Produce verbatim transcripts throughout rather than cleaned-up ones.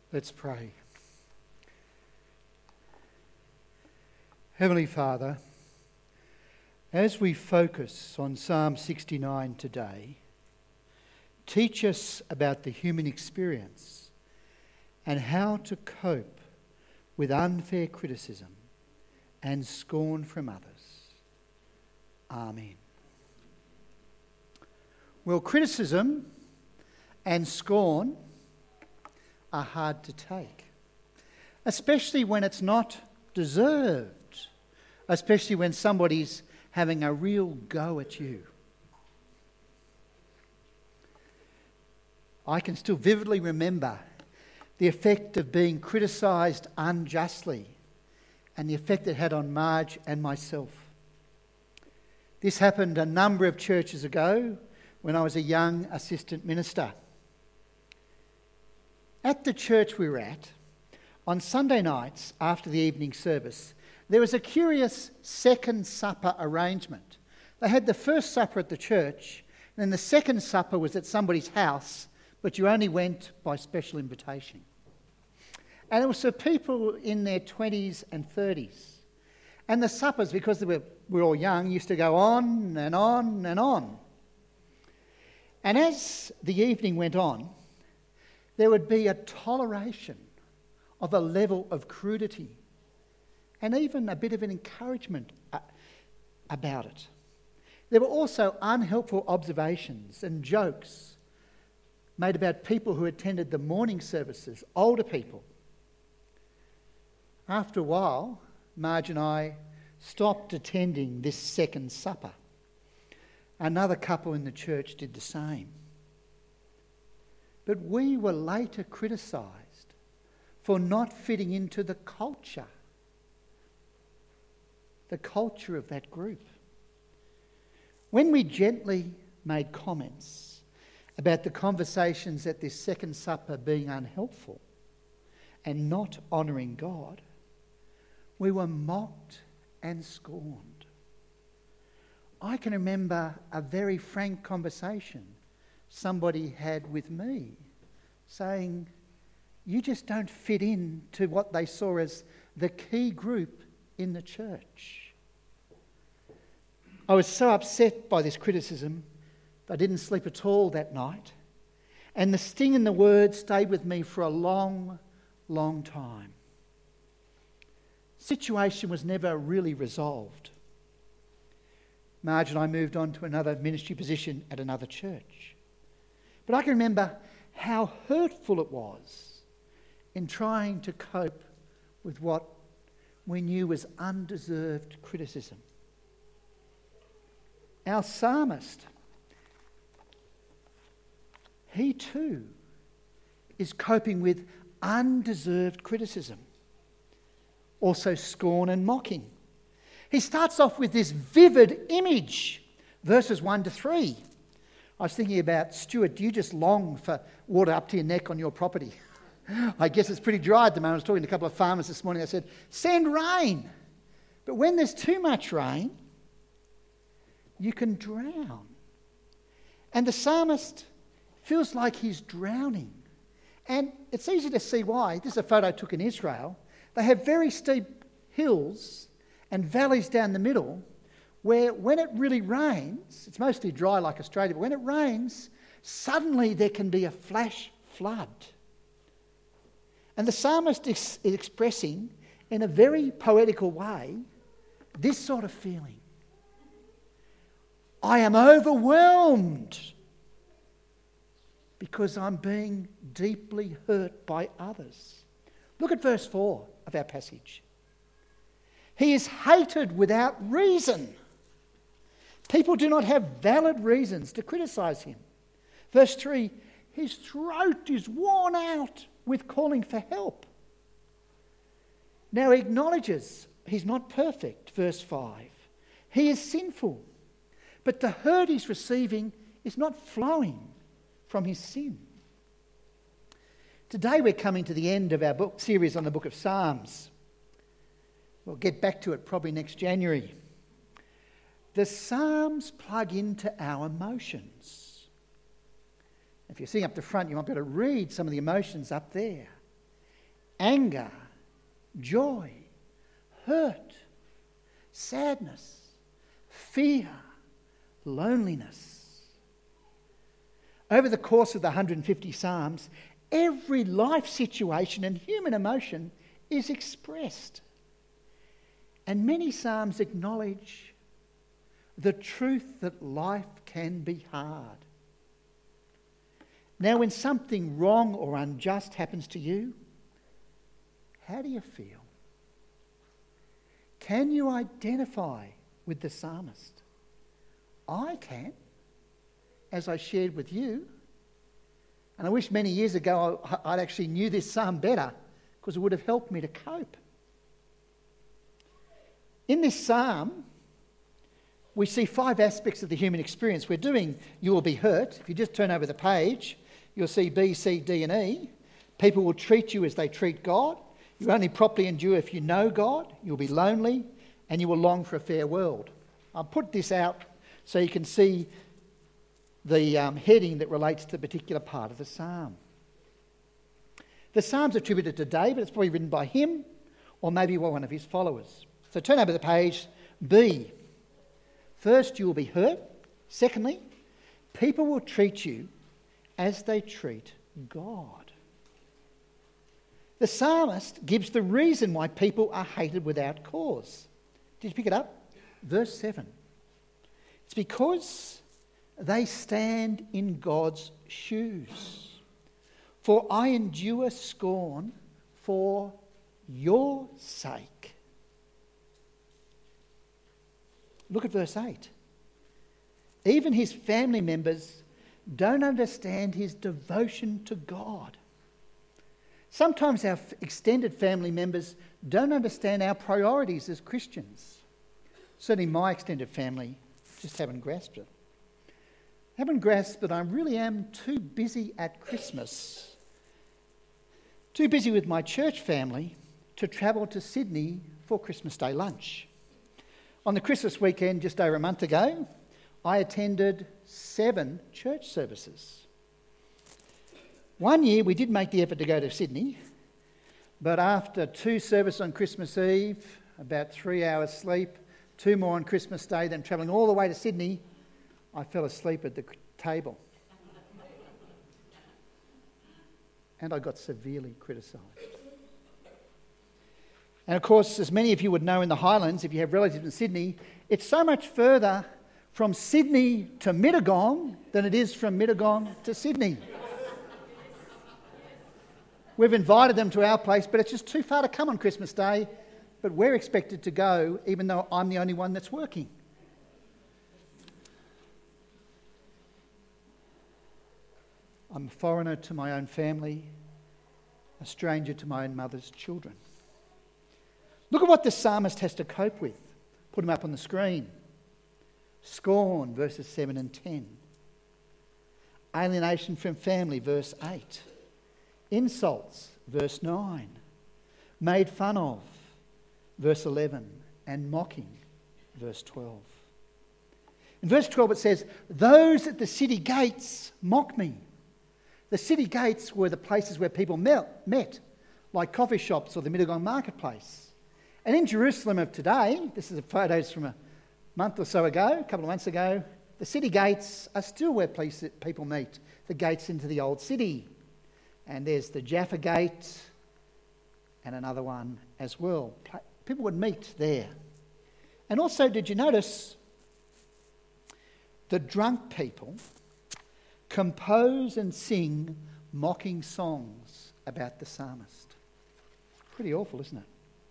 Let's pray. Heavenly Father, as we focus on Psalm sixty-nine today, teach us about the human experience and how to cope with unfair criticism and scorn from others. Amen. Well, criticism and scorn are hard to take, especially when it's not deserved, especially when somebody's having a real go at you. I can still vividly remember the effect of being criticised unjustly and the effect it had on Marge and myself. This happened a number of churches ago when I was a young assistant minister. At the church we were at, on Sunday nights after the evening service, there was a curious second supper arrangement. They had the first supper at the church, and then the second supper was at somebody's house, but you only went by special invitation. And it was for people in their twenties and thirties. And the suppers, because they were, we were all young, used to go on and on and on. And as the evening went on, there would be a toleration of a level of crudity and even a bit of an encouragement about it. There were also unhelpful observations and jokes made about people who attended the morning services, older people. After a while, Marge and I stopped attending this second supper. Another couple in the church did the same. But we were later criticised for not fitting into the culture, the culture of that group. When we gently made comments about the conversations at this second supper being unhelpful and not honouring God, we were mocked and scorned. I can remember a very frank conversation somebody had with me saying, you just don't fit in to what they saw as the key group in the church. I was so upset by this criticism that I didn't sleep at all that night, and the sting in the word stayed with me for a long, long time. The situation was never really resolved. Marge and I moved on to another ministry position at another church. But I can remember how hurtful it was in trying to cope with what we knew was undeserved criticism. Our psalmist, he too is coping with undeserved criticism, also scorn and mocking. He starts off with this vivid image, verses one to three. I was thinking about, Stuart, do you just long for water up to your neck on your property? I guess it's pretty dry at the moment. I was talking to a couple of farmers this morning. I said, send rain. But when there's too much rain, you can drown. And the psalmist feels like he's drowning. And it's easy to see why. This is a photo I took in Israel. They have very steep hills and valleys down the middle, where when it really rains, it's mostly dry like Australia, but when it rains, suddenly there can be a flash flood. And the psalmist is expressing, in a very poetical way, this sort of feeling. I am overwhelmed because I'm being deeply hurt by others. Look at verse four of our passage. He is hated without reason. People do not have valid reasons to criticise him. Verse three, his throat is worn out with calling for help. Now he acknowledges he's not perfect, verse five. He is sinful, but the hurt he's receiving is not flowing from his sin. Today we're coming to the end of our book series on the book of Psalms. We'll get back to it probably next January. The Psalms plug into our emotions. If you're sitting up the front, you might be able to read some of the emotions up there. anger, joy, hurt, sadness, fear, loneliness. Over the course of the one hundred fifty Psalms, every life situation and human emotion is expressed. And many Psalms acknowledge the truth that life can be hard. Now, when something wrong or unjust happens to you, how do you feel? Can you identify with the psalmist? I can, as I shared with you. And I wish many years ago I'd actually knew this psalm better, because it would have helped me to cope. In this psalm, we see five aspects of the human experience. We're doing You Will Be Hurt. If you just turn over the page, you'll see B, C, D and E. People will treat you as they treat God. You only properly endure if you know God. You'll be lonely and you will long for a fair world. I'll put this out so you can see the um, heading that relates to the particular part of the psalm. The psalm's attributed to David. It's probably written by him or maybe by one of his followers. So turn over the page. B. First, you will be hurt. Secondly, people will treat you as they treat God. The psalmist gives the reason why people are hated without cause. Did you pick it up? Verse seven. It's because they stand in God's shoes. For I endure scorn for your sake. Look at verse eight. Even his family members don't understand his devotion to God. Sometimes our extended family members don't understand our priorities as Christians. Certainly my extended family just haven't grasped it. Haven't grasped that I really am too busy at Christmas, too busy with my church family to travel to Sydney for Christmas Day lunch. On the Christmas weekend just over a month ago, I attended seven church services. One year we did make the effort to go to Sydney, but after two services on Christmas Eve, about three hours sleep, two more on Christmas Day, then travelling all the way to Sydney, I fell asleep at the table. And I got severely criticised. And of course, as many of you would know in the Highlands, if you have relatives in Sydney, it's so much further from Sydney to Mittagong than it is from Mittagong to Sydney. We've invited them to our place, but it's just too far to come on Christmas Day. But we're expected to go, even though I'm the only one that's working. I'm a foreigner to my own family, a stranger to my own mother's children. Look at what the psalmist has to cope with. Put them up on the screen. Scorn, verses seven and ten. Alienation from family, verse eight. Insults, verse nine. Made fun of, verse eleven. And mocking, verse twelve. In verse twelve it says, those at the city gates mock me. The city gates were the places where people met, met like coffee shops or the Mittagong marketplace. And in Jerusalem of today, this is photos from a month or so ago, a couple of months ago, the city gates are still where people meet, the gates into the old city. And there's the Jaffa Gate and another one as well. People would meet there. And also, did you notice the drunk people compose and sing mocking songs about the psalmist? Pretty awful, isn't it?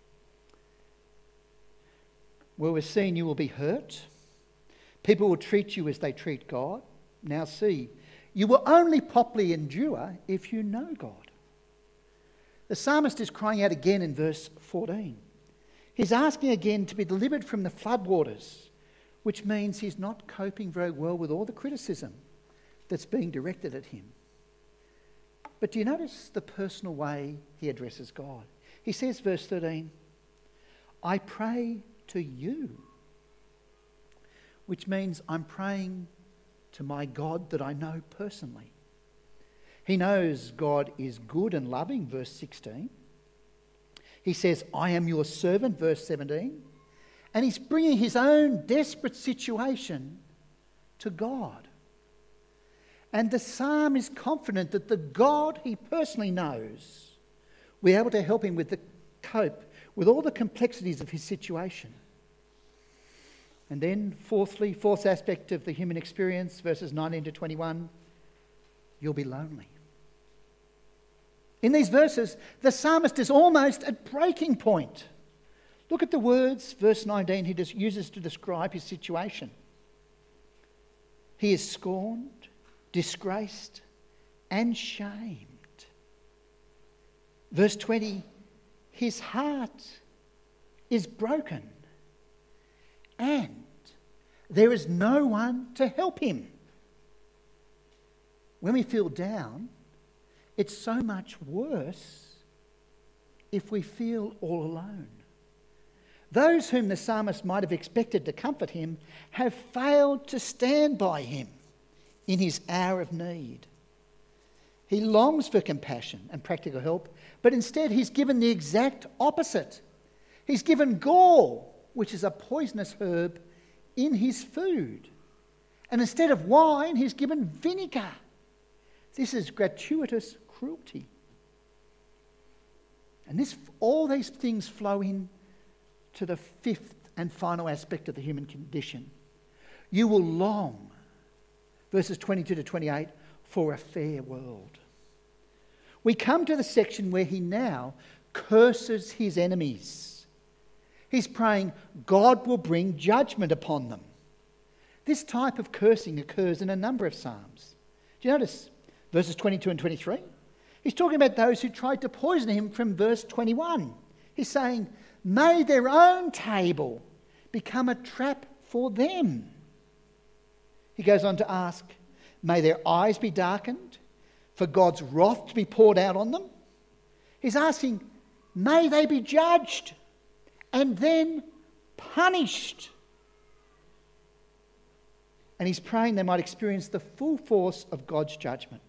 Well, we're seeing you will be hurt. People will treat you as they treat God. Now see, you will only properly endure if you know God. The psalmist is crying out again in verse fourteen. He's asking again to be delivered from the floodwaters, which means he's not coping very well with all the criticism that's being directed at him. But do you notice the personal way he addresses God? He says, verse thirteen, I pray to you, which means I'm praying to my God that I know personally. He knows God is good and loving, verse sixteen. He says, I am your servant, verse seventeen. And he's bringing his own desperate situation to God. And the psalm is confident that the God he personally knows will be able to help him with the cope with all the complexities of his situation. And then, fourthly, fourth aspect of the human experience, verses nineteen to twenty-one, you'll be lonely. In these verses, the psalmist is almost at breaking point. Look at the words, verse nineteen, he just uses to describe his situation. He is scorned, disgraced, and shamed. Verse twenty, his heart is broken, and there is no one to help him. When we feel down, it's so much worse if we feel all alone. Those whom the psalmist might have expected to comfort him have failed to stand by him in his hour of need. He longs for compassion and practical help, but instead he's given the exact opposite. He's given gall, which is a poisonous herb, in his food. And instead of wine, he's given vinegar. This is gratuitous cruelty. And this, all these things flow in to the fifth and final aspect of the human condition. You will long, verses twenty-two to twenty-eight, for a fair world. We come to the section where he now curses his enemies. He's praying God will bring judgment upon them. This type of cursing occurs in a number of psalms. Do you notice verses twenty-two and twenty-three? He's talking about those who tried to poison him from verse twenty-one. He's saying, may their own table become a trap for them. He goes on to ask, may their eyes be darkened for God's wrath to be poured out on them. He's asking, may they be judged and then punished. And he's praying they might experience the full force of God's judgment.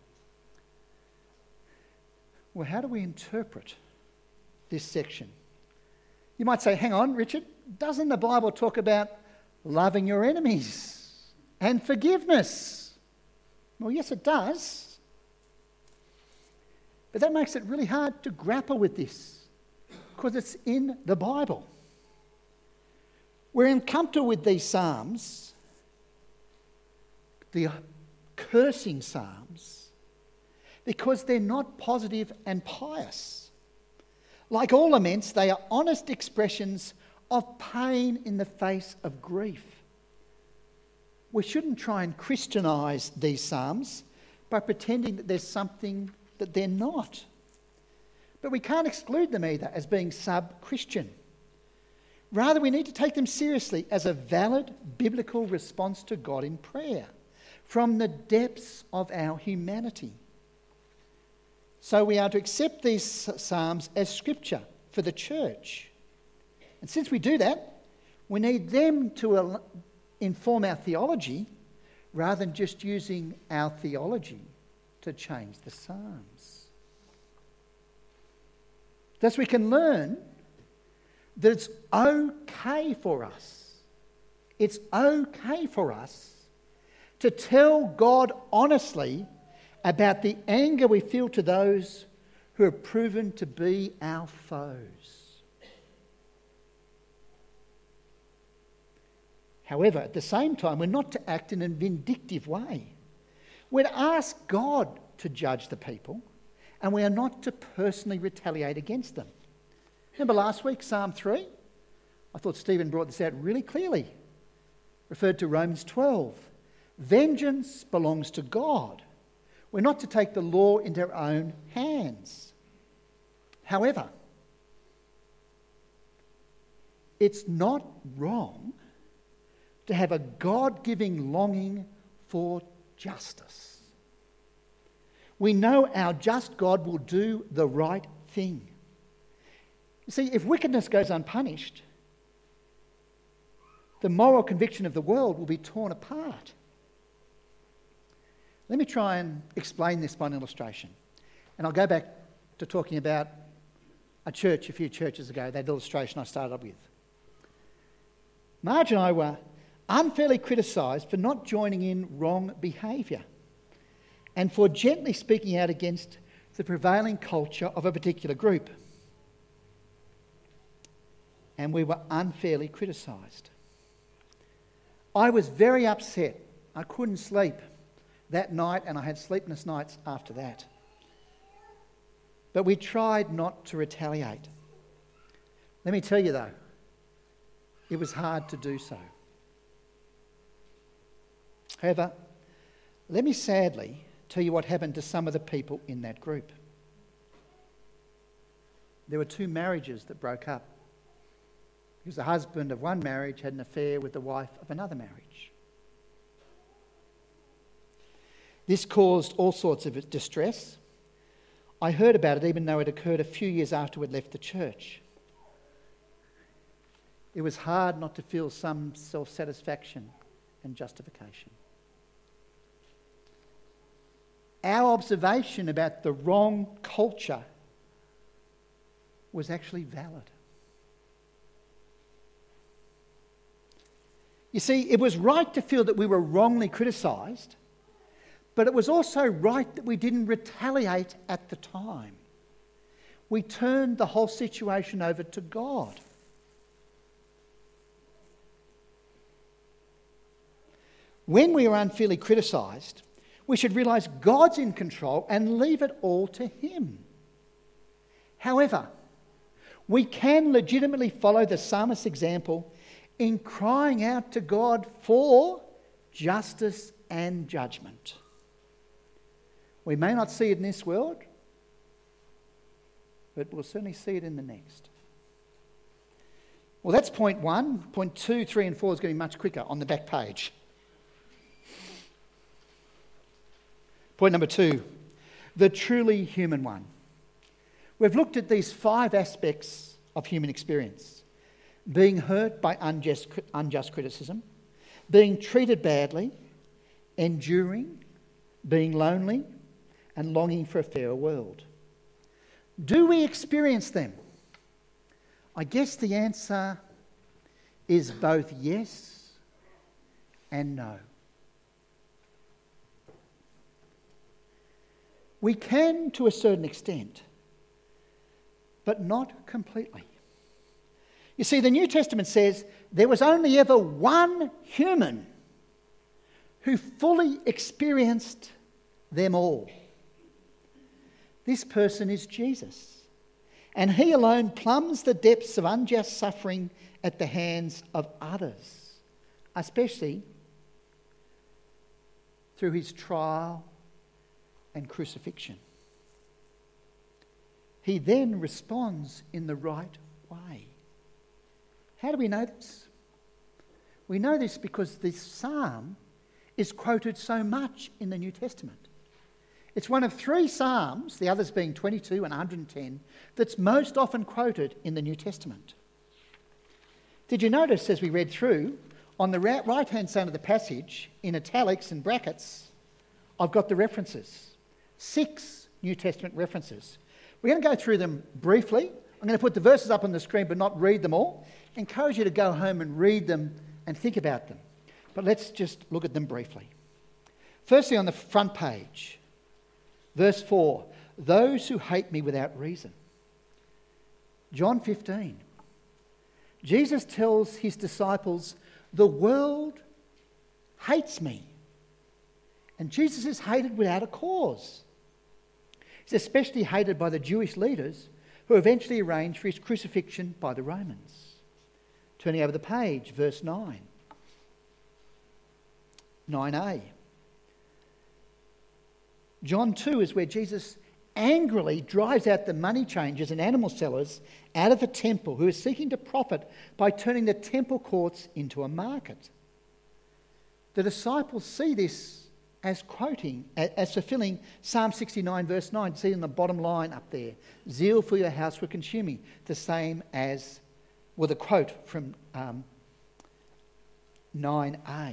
Well, how do we interpret this section? You might say, hang on, Richard, doesn't the Bible talk about loving your enemies and forgiveness? Well, yes, it does. But that makes it really hard to grapple with this because it's in the Bible. We're uncomfortable with these psalms, the cursing psalms, because they're not positive and pious. Like all laments, they are honest expressions of pain in the face of grief. We shouldn't try and Christianise these psalms by pretending that there's something that they're not. But we can't exclude them either as being sub-Christian. Rather, we need to take them seriously as a valid biblical response to God in prayer from the depths of our humanity. So we are to accept these psalms as scripture for the church. And since we do that, we need them to inform our theology rather than just using our theology to change the psalms. Thus we can learn that it's okay for us, it's okay for us to tell God honestly about the anger we feel to those who have proven to be our foes. However, at the same time, we're not to act in a vindictive way. We're to ask God to judge the people, and we are not to personally retaliate against them. Remember last week, Psalm three? I thought Stephen brought this out really clearly. Referred to Romans twelve. Vengeance belongs to God. We're not to take the law into our own hands. However, it's not wrong to have a God-giving longing for justice. We know our just God will do the right thing. You see, if wickedness goes unpunished, the moral conviction of the world will be torn apart. Let me try and explain this by an illustration. And I'll go back to talking about a church a few churches ago, that illustration I started up with. Marge and I were unfairly criticised for not joining in wrong behaviour and for gently speaking out against the prevailing culture of a particular group. And we were unfairly criticised. I was very upset. I couldn't sleep that night, and I had sleepless nights after that. But we tried not to retaliate. Let me tell you though, it was hard to do so. However, let me sadly tell you what happened to some of the people in that group. There were two marriages that broke up because the husband of one marriage had an affair with the wife of another marriage. This caused all sorts of distress. I heard about it even though it occurred a few years after we'd left the church. It was hard not to feel some self-satisfaction and justification. Our observation about the wrong culture was actually valid. You see, it was right to feel that we were wrongly criticised, but it was also right that we didn't retaliate at the time. We turned the whole situation over to God. When we are unfairly criticised, we should realise God's in control and leave it all to Him. However, we can legitimately follow the psalmist's example in crying out to God for justice and judgment. We may not see it in this world, but we'll certainly see it in the next. Well, that's point one. Point two, three and four is going to be much quicker on the back page. Point number two, the truly human one. We've looked at these five aspects of human experience: being hurt by unjust, unjust criticism, being treated badly, enduring, being lonely, and longing for a fairer world. Do we experience them? I guess the answer is both yes and no. We can to a certain extent, but not completely. You see, the New Testament says there was only ever one human who fully experienced them all. This person is Jesus, and He alone plumbs the depths of unjust suffering at the hands of others, especially through His trial and crucifixion. He then responds in the right way. How do we know this? We know this because this psalm is quoted so much in the New Testament. It's one of three psalms, the others being twenty-two and one hundred ten, that's most often quoted in the New Testament. Did you notice as we read through, on the right-hand side of the passage, in italics and brackets, I've got the references. Six New Testament references. We're going to go through them briefly. I'm going to put the verses up on the screen but not read them all. I encourage you to go home and read them and think about them. But let's just look at them briefly. Firstly, on the front page, verse four, those who hate me without reason. John fifteen. Jesus tells His disciples, the world hates me. And Jesus is hated without a cause. He's especially hated by the Jewish leaders who eventually arranged for His crucifixion by the Romans. Turning over the page, verse nine. nine a. John two is where Jesus angrily drives out the money changers and animal sellers out of the temple who are seeking to profit by turning the temple courts into a market. The disciples see this as quoting, as fulfilling Psalm sixty-nine verse nine. See in the bottom line up there, zeal for your house will consume me. The same as, well, the quote from um, nine a.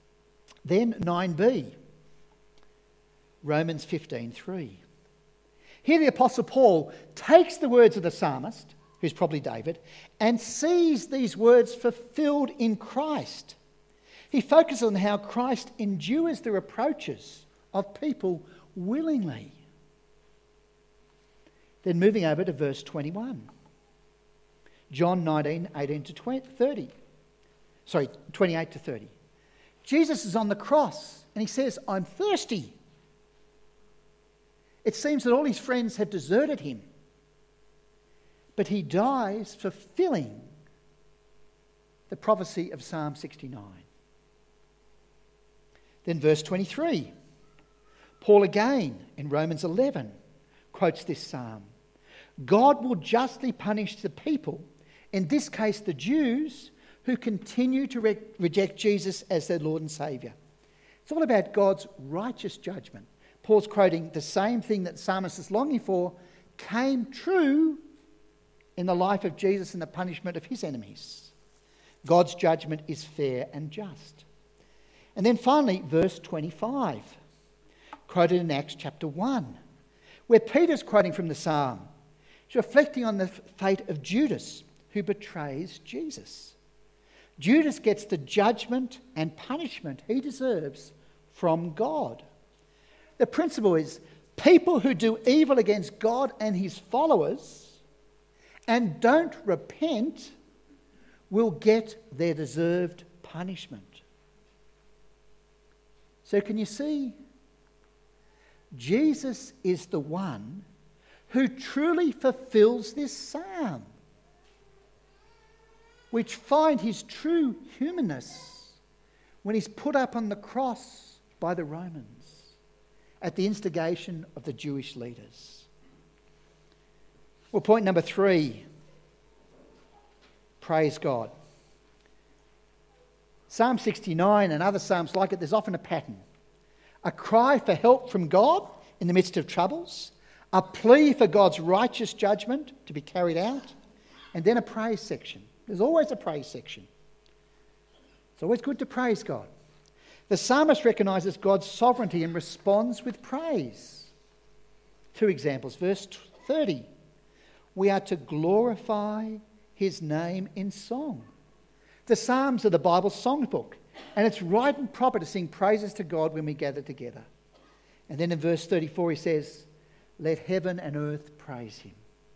Then nine b, Romans fifteen three. Here the Apostle Paul takes the words of the psalmist, who's probably David, and sees these words fulfilled in Christ. He focuses on how Christ endures the reproaches of people willingly. Then moving over to verse twenty-one. John nineteen, eighteen to thirty. Sorry, twenty-eight to thirty. Jesus is on the cross and he says, I'm thirsty. It seems that all his friends have deserted him. But he dies fulfilling the prophecy of Psalm sixty-nine. Then verse twenty-three. Paul again in Romans eleven quotes this psalm. God will justly punish the people, in this case the Jews, who continue to re- reject Jesus as their Lord and Saviour. It's all about God's righteous judgment. Paul's quoting the same thing that the psalmist is longing for came true in the life of Jesus and the punishment of his enemies. God's judgment is fair and just. And then finally, verse twenty-five, quoted in Acts chapter one, where Peter's quoting from the psalm. He's reflecting on the fate of Judas, who betrays Jesus. Judas gets the judgment and punishment he deserves from God. The principle is people who do evil against God and his followers and don't repent will get their deserved punishment. So can you see? Jesus is the one who truly fulfills this psalm, which find his true humanness when he's put up on the cross by the Romans at the instigation of the Jewish leaders. Well, point number three, praise God. Psalm sixty-nine and other psalms like it, there's often a pattern. A cry for help from God in the midst of troubles, a plea for God's righteous judgment to be carried out, and then a praise section. There's always a praise section. It's always good to praise God. The psalmist recognises God's sovereignty and responds with praise. Two examples. Verse thirty. We are to glorify his name in song. The Psalms are the Bible's songbook, and it's right and proper to sing praises to God when we gather together. And then in verse thirty-four he says, let heaven and earth praise him.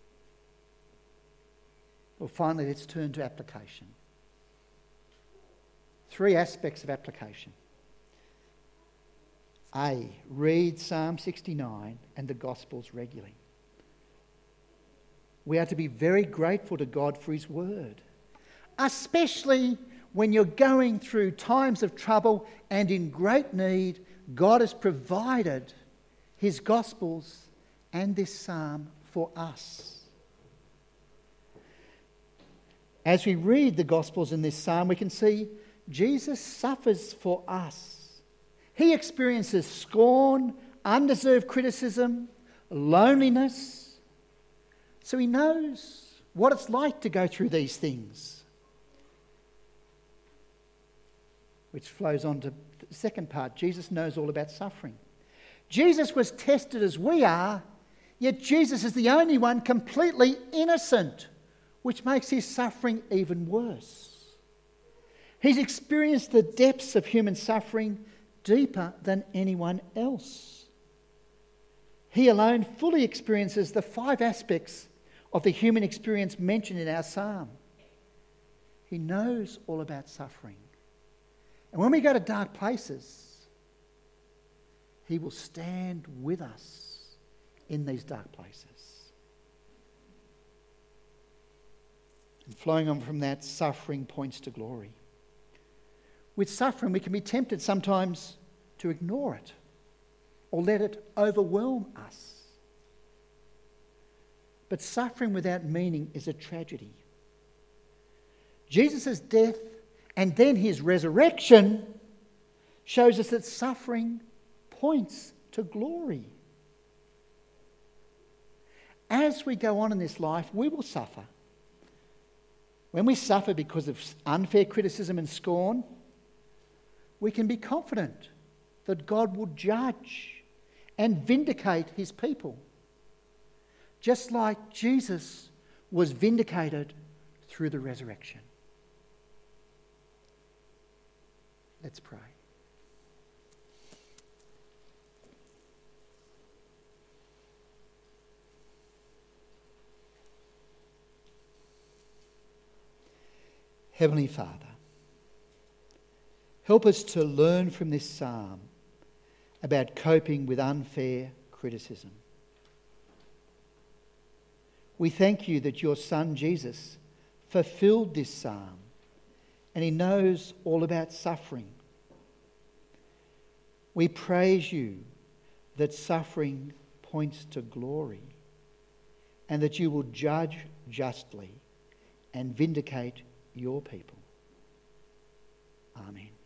Well, finally, let's turn to application. Three aspects of application. A, read Psalm sixty-nine and the Gospels regularly. We are to be very grateful to God for his word, especially when you're going through times of trouble and in great need. God has provided his Gospels and this psalm for us. As we read the Gospels in this psalm, we can see Jesus suffers for us. He experiences scorn, undeserved criticism, loneliness. So he knows what it's like to go through these things. Which flows on to the second part. Jesus knows all about suffering. Jesus was tested as we are, yet Jesus is the only one completely innocent, which makes his suffering even worse. He's experienced the depths of human suffering deeper than anyone else. He alone fully experiences the five aspects of the human experience mentioned in our psalm. He knows all about suffering. And when we go to dark places, he will stand with us in these dark places. And flowing on from that, suffering points to glory. With suffering, we can be tempted sometimes to ignore it or let it overwhelm us. But suffering without meaning is a tragedy. Jesus' death and then his resurrection shows us that suffering points to glory. As we go on in this life, we will suffer. When we suffer because of unfair criticism and scorn, we can be confident that God will judge and vindicate his people. just like Jesus was vindicated through the resurrection. Let's pray. Heavenly Father, help us to learn from this psalm about coping with unfair criticism. We thank you that your Son Jesus fulfilled this psalm and he knows all about suffering. We praise you that suffering points to glory and that you will judge justly and vindicate your people. Amen.